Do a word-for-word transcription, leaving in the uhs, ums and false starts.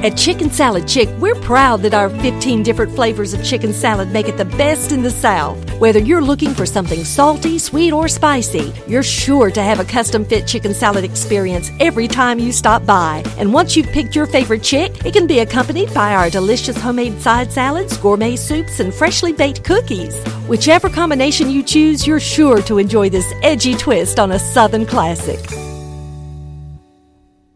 At Chicken Salad Chick, we're proud that our fifteen different flavors of chicken salad make it the best in the South. Whether you're looking for something salty, sweet, or spicy, you're sure to have a custom-fit chicken salad experience every time you stop by. And once you've picked your favorite chick, it can be accompanied by our delicious homemade side salads, gourmet soups, and freshly baked cookies. Whichever combination you choose, you're sure to enjoy this edgy twist on a Southern classic.